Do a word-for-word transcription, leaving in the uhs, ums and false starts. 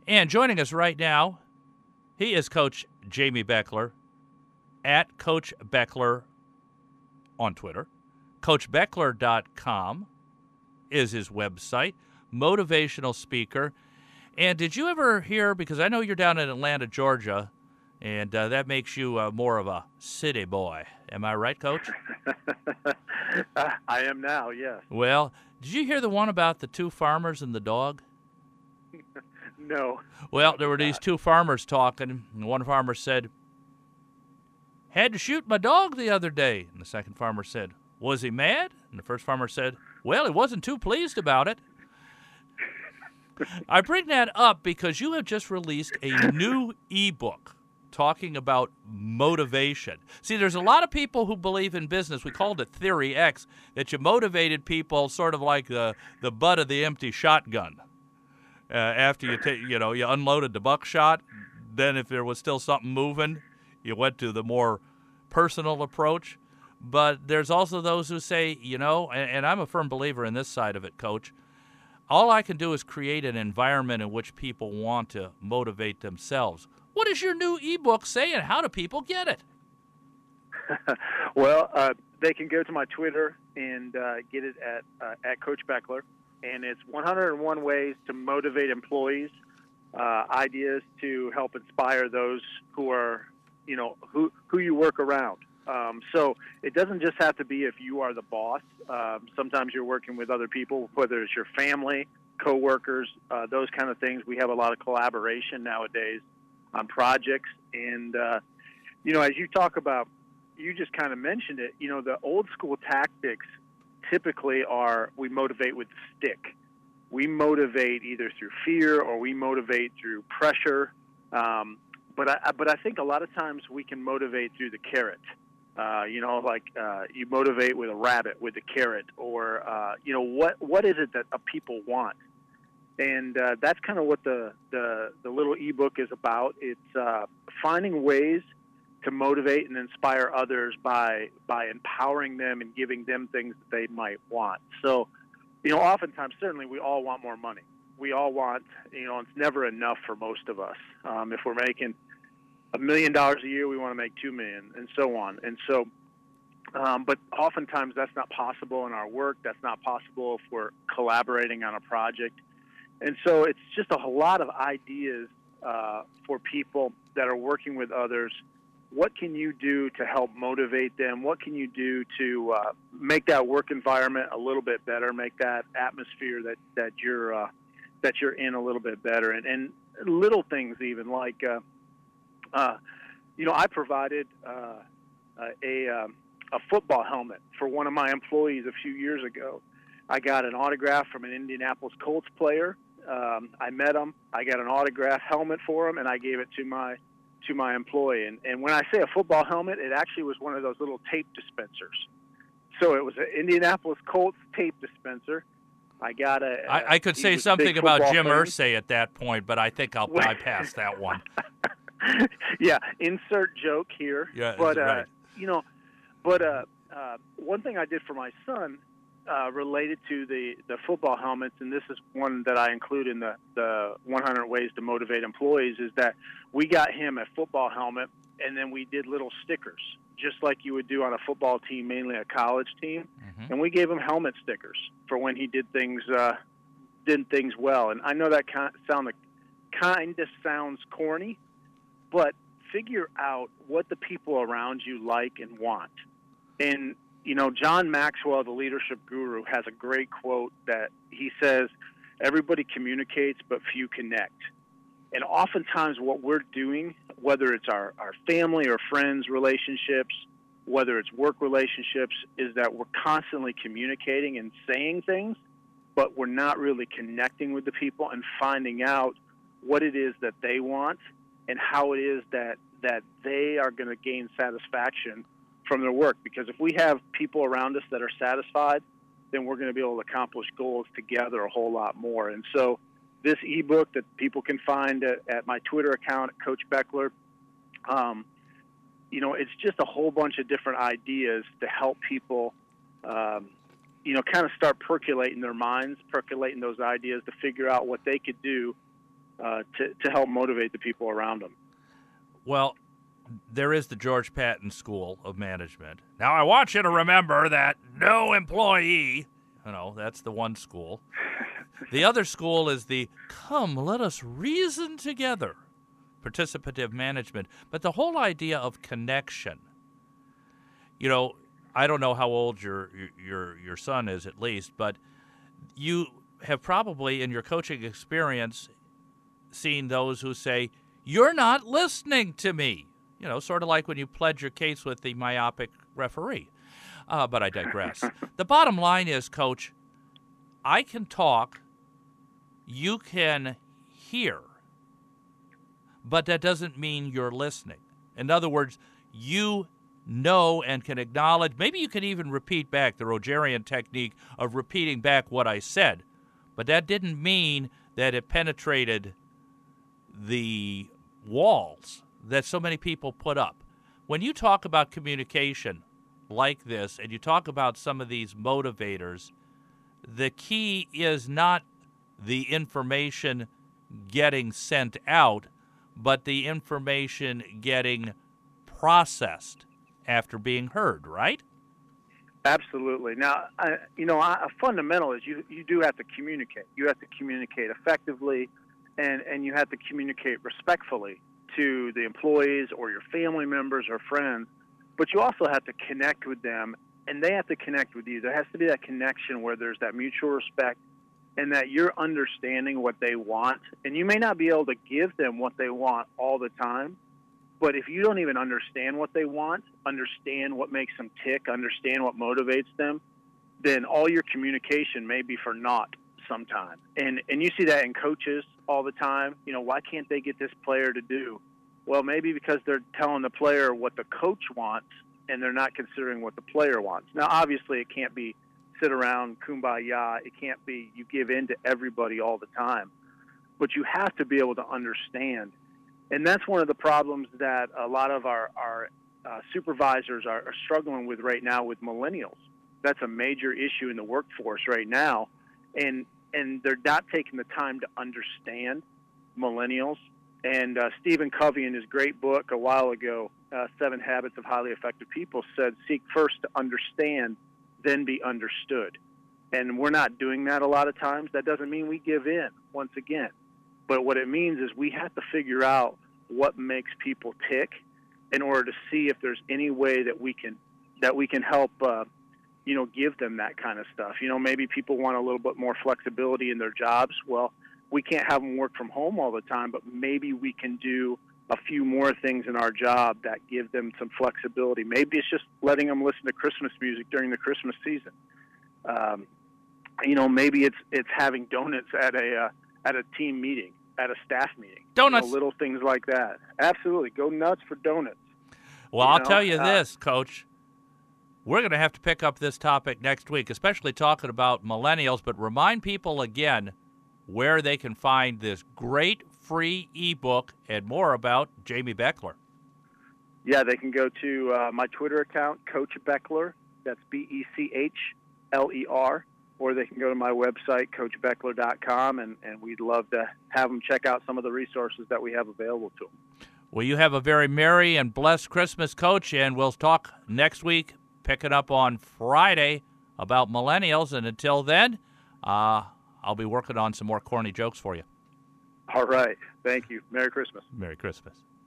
And joining us right now, he is Coach Jamie Beckler at Coach Beckler on Twitter. Coach Beckler dot com is his website, motivational speaker. And did you ever hear, because I know you're down in Atlanta, Georgia, and uh, that makes you uh, more of a city boy. Am I right, Coach? I am now, yes. Well, did you hear the one about the two farmers and the dog? No. Well, there were these two farmers talking, and one farmer said, "Had to shoot my dog the other day." And the second farmer said, "Was he mad?" And the first farmer said, "Well, he wasn't too pleased about it." I bring that up because you have just released a new ebook talking about motivation. See, there's a lot of people who believe in business. We called it Theory X, that you motivated people sort of like the, the butt of the empty shotgun. Uh, after you take, you know, you unloaded the buckshot, then if there was still something moving, you went to the more personal approach. But there's also those who say, you know, and, and I'm a firm believer in this side of it, Coach, all I can do is create an environment in which people want to motivate themselves. What does your new ebook say, and how do people get it? Well, uh, they can go to my Twitter and uh, get it at uh, at Coach Beckler, and it's one hundred one ways to motivate employees, uh, ideas to help inspire those who are, you know, who who you work around. Um, so it doesn't just have to be if you are the boss. Um, sometimes you're working with other people, whether it's your family, coworkers, uh, those kind of things. We have a lot of collaboration nowadays on projects. And, uh, you know, as you talk about, you just kind of mentioned it, you know, the old school tactics typically are we motivate with the stick. We motivate either through fear or we motivate through pressure. Um, but I, but I think a lot of times we can motivate through the carrot. Uh, you know, like uh, you motivate with a rabbit, with a carrot, or, uh, you know, what what is it that uh, people want? And uh, that's kind of what the, the, the little ebook is about. It's uh, finding ways to motivate and inspire others by by empowering them and giving them things that they might want. So, you know, oftentimes, certainly we all want more money. We all want, you know, it's never enough for most of us. Um, if we're making a million dollars a year, we want to make two million, and so on. And so, um, but oftentimes that's not possible in our work. That's not possible if we're collaborating on a project. And so it's just a lot of ideas uh, for people that are working with others. What can you do to help motivate them? What can you do to uh, make that work environment a little bit better, make that atmosphere that, that you're uh, that you're in a little bit better? And, and little things even like, uh, uh, you know, I provided uh, a, um, a football helmet for one of my employees a few years ago. I got an autograph from an Indianapolis Colts player. Um, I met him. I got an autograph helmet for him, and I gave it to my to my employee. And, and when I say a football helmet, it actually was one of those little tape dispensers. So it was an Indianapolis Colts tape dispenser. I got a. a I, I could say something about Jim Irsay at that point, but I think I'll bypass that one. Yeah, insert joke here. Yeah, but right. uh, you know, but uh, uh, one thing I did for my son. Uh, related to the, the football helmets, and this is one that I include in the, the one hundred ways to motivate employees, is that we got him a football helmet, and then we did little stickers, just like you would do on a football team, mainly a college team, mm-hmm. and we gave him helmet stickers for when he did things uh, did things well. And I know that kind of, sound, kind of sounds corny, but figure out what the people around you like and want. And you know, John Maxwell, the leadership guru, has a great quote that he says, everybody communicates, but few connect. And oftentimes what we're doing, whether it's our, our family or friends relationships, whether it's work relationships, is that we're constantly communicating and saying things, but we're not really connecting with the people and finding out what it is that they want and how it is that, that they are going to gain satisfaction from their work. Because if we have people around us that are satisfied, then we're going to be able to accomplish goals together a whole lot more. And so this ebook that people can find at, at my Twitter account, Coach Beckler, um, you know, it's just a whole bunch of different ideas to help people, um, you know, kind of start percolating their minds, percolating those ideas to figure out what they could do uh, to, to help motivate the people around them. Well, there is the George Patton School of Management. Now, I want you to remember that no employee, you know, that's the one school. The other school is the come, let us reason together, participative management. But the whole idea of connection, you know, I don't know how old your your your son is at least, but you have probably in your coaching experience seen those who say, you're not listening to me. You know, sort of like when you pledge your case with the myopic referee. Uh, but I digress. The bottom line is, Coach, I can talk, you can hear, but that doesn't mean you're listening. In other words, you know and can acknowledge, maybe you can even repeat back the Rogerian technique of repeating back what I said, but that didn't mean that it penetrated the walls that so many people put up. When you talk about communication like this and you talk about some of these motivators, the key is not the information getting sent out, but the information getting processed after being heard, right? Absolutely. Now, I, you know, a fundamental is you, you do have to communicate. You have to communicate effectively, and, and you have to communicate respectfully to the employees or your family members or friends, but you also have to connect with them, and they have to connect with you. There has to be that connection where there's that mutual respect and that you're understanding what they want. And you may not be able to give them what they want all the time, but if you don't even understand what they want, understand what makes them tick, understand what motivates them, then all your communication may be for naught sometime. And and you see that in coaches all the time. You know, why can't they get this player to do? Well, maybe because they're telling the player what the coach wants and they're not considering what the player wants. Now, obviously, it can't be sit around kumbaya. It can't be you give in to everybody all the time. But you have to be able to understand. And that's one of the problems that a lot of our, our uh, supervisors are, are struggling with right now with millennials. That's a major issue in the workforce right now. And and they're not taking the time to understand millennials. And uh, Stephen Covey, in his great book a while ago, uh, Seven Habits of Highly Effective People, said, seek first to understand, then be understood. And we're not doing that a lot of times. That doesn't mean we give in, once again. But what it means is we have to figure out what makes people tick in order to see if there's any way that we can that we can help uh, you know, give them that kind of stuff. You know, maybe people want a little bit more flexibility in their jobs. Well, we can't have them work from home all the time, but maybe we can do a few more things in our job that give them some flexibility. Maybe it's just letting them listen to Christmas music during the Christmas season. Um, you know, maybe it's it's having donuts at a uh, at a team meeting, at a staff meeting. Donuts. You know, little things like that. Absolutely. Go nuts for donuts. Well, you I'll know? tell you uh, this, Coach. We're going to have to pick up this topic next week, especially talking about millennials, but remind people again where they can find this great free ebook and more about Jamie Beckler. Yeah, they can go to uh, my Twitter account, Coach Beckler. That's B E C H L E R. Or they can go to my website, coach beckler dot com, and, and we'd love to have them check out some of the resources that we have available to them. Well, you have a very merry and blessed Christmas, Coach, and we'll talk next week, picking up on Friday about millennials. And until then, uh, I'll be working on some more corny jokes for you. All right. Thank you. Merry Christmas. Merry Christmas.